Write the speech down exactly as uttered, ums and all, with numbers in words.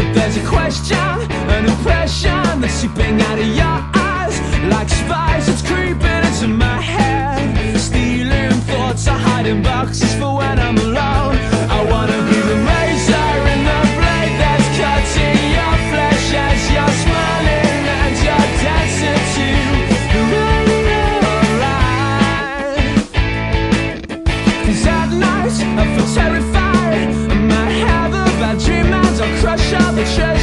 There's a question, an impression that's seeping out of your eyes, like spice that's creeping into my head, stealing thoughts or hiding boxes for when I'm alone. I wanna be the razor and the blade that's cutting your flesh as you're smiling and you're dancing to the right. 'Cause at night I feel terrified, I might have a bad dream and I'll crush all the treasure